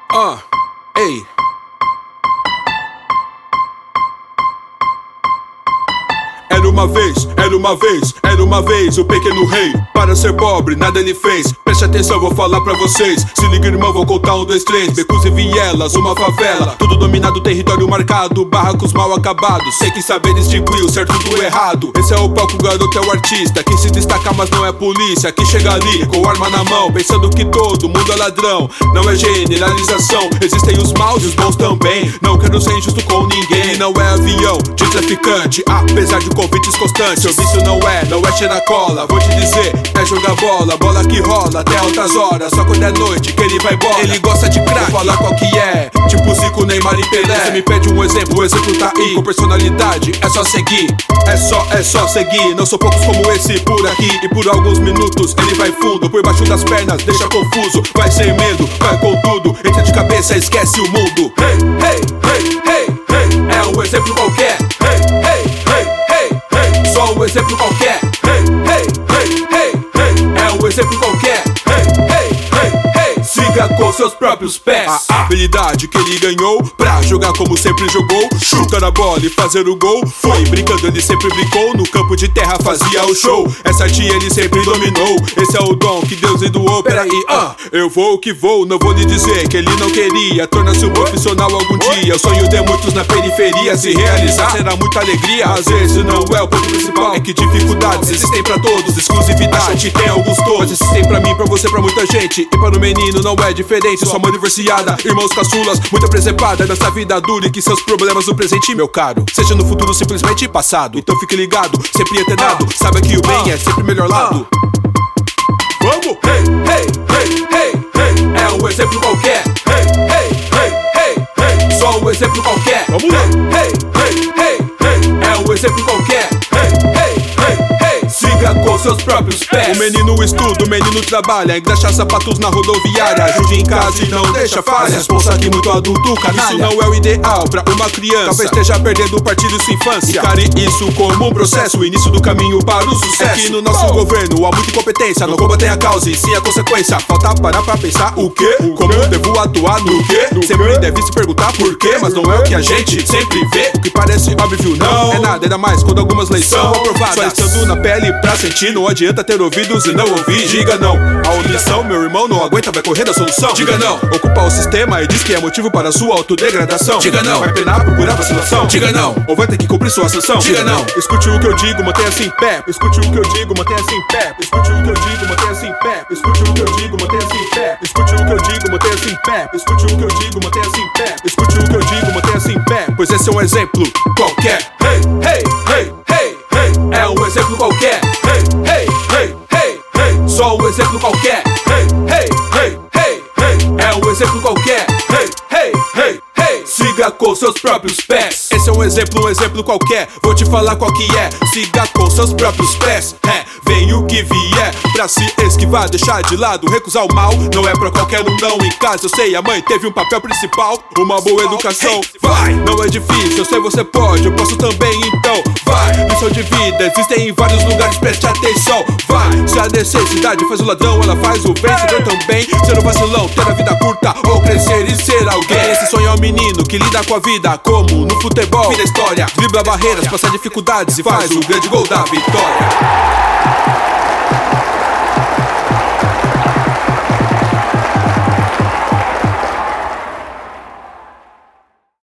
Ei. Era uma vez o pequeno rei. Para ser pobre, nada ele fez. Preste atenção, vou falar pra vocês. Se liga, irmão, vou contar 1, 2, 3. Becos e vielas, uma favela. Tudo dominado, território marcado. Barracos mal acabados. Sei que saber distinguir o certo do errado. Esse é o palco, o garoto é o artista. Quem se destaca, mas não é polícia. Que chega ali, com arma na mão, pensando que todo mundo é ladrão. Não é generalização, existem os maus e os bons também. Não quero ser injusto com ninguém. Não é avião de traficante, apesar de convites constantes. Seu vício não é cheirar cola. Vou te dizer, é jogar bola. Bola que rola até altas horas. Só quando é noite que ele vai embora. Ele gosta de crack, vou falar qual que é. Tipo Zico, Neymar e Pelé. Você me pede um exemplo, o exemplo tá aí. Com personalidade, é só seguir. É só seguir. Não sou poucos como esse por aqui. E por alguns minutos ele vai fundo. Por baixo das pernas, deixa confuso. Vai sem medo, vai com tudo. Entra de cabeça, esquece o mundo. Hey, hey, hey, hey, hey. É um exemplo qualquer. Hey, hey, hey, hey, hey. Só um exemplo qualquer. Hey, hey, hey, hey, hey. É um exemplo qualquer. Hey, hey, hey, hey. Siga com seus próprios pés. A habilidade que ele ganhou pra jogar como sempre jogou. Chutar a bola e fazer o gol. Foi brincando, ele sempre brincou. No campo de terra fazia o show. Essa arte ele sempre dominou. Esse é o dom que Deus lhe doou. Peraí, eu vou que vou. Não vou lhe dizer que ele não queria tornar-se um profissional algum dia. O sonho de muitos na periferia se realizar será muita alegria. Às vezes não é o ponto principal. É que dificuldades existem pra todos. Exclusividade tem alguns todos. Mas existem pra mim, pra você, pra muita gente. E para o menino não é diferente. Sua mãe divorciada, irmãos caçulas, muita presepada nessa vida dura. E que seus problemas no presente, meu caro, seja no futuro simplesmente passado. Então fique ligado, sempre antenado. Saiba que o bem é sempre o melhor lado. Vamos! Hey, hey, hey, hey, hey. É um exemplo qualquer. Hey, hey, hey, hey, hey. Só um exemplo qualquer. Vamos lá! Hey, hey, hey, hey. É um exemplo qualquer. Hey, hey, hey, hey. Siga com seus próprios pés. O menino estuda, o menino trabalha. Engraxa sapatos na rodoviária. Ajude em casa e não deixa falha. Responsa que muito adulto, canalha. Isso não é o ideal pra uma criança. Talvez esteja perdendo parte de sua infância. Encare isso como um processo, o início do caminho para o sucesso. É que no nosso governo há muita incompetência. Não combatem a causa e sim a consequência. Falta parar pra pensar o quê? Como eu devo atuar no quê? Sempre deve se perguntar por quê. Mas não é o que a gente sempre vê. O que parece óbvio não é nada, ainda mais quando algumas leis são aprovadas. Só estando na pele pra sentir, não adianta ter ouvidos e não ouvir. Diga não, a omissão, meu irmão não aguenta, vai correr da solução. Diga não, ocupa o sistema e diz que é motivo para sua autodegradação. Diga não, vai penar, procurar vacilação. Diga não, ou vai ter que cumprir sua sanção. Diga não, escute o que eu digo, mantenha-se em pé. Escute o que eu digo, mantenha-se em pé. Escute o que eu digo, mantenha-se em pé. Escute o que eu digo, mantenha-se em pé. Escute o que eu digo, mantenha-se em pé. Escute o que eu digo, mantenha-se em pé. Escute o que eu digo, mantenha-se em pé. Pois esse é um exemplo qualquer. Hey, hey, hey, hey, hey. É um exemplo qualquer. Hey, hey, hey, hey, hey. Só um exemplo qualquer. Hey, hey, hey, hey, hey. É um exemplo qualquer. Hey, hey, hey, hey. Siga com seus próprios pés. Esse é um exemplo qualquer. Vou te falar qual que é. Siga com seus próprios pés. Vem o que vier pra se esquivar, deixar de lado, recusar o mal. Não é pra qualquer um não. Em casa eu sei, a mãe teve um papel principal. Uma boa educação, vai. Não é difícil, eu sei você pode, eu posso também, então vai. Lição de vida, existem em vários lugares, preste atenção. Vai, se a necessidade faz o ladrão, ela faz o vencedor também. Ser um vacilão, ter a vida curta ou crescer e ser alguém. Esse sonho é um menino que lida com a vida como no futebol. Vira história, dribla barreiras, passa dificuldades e faz o grande gol da vitória.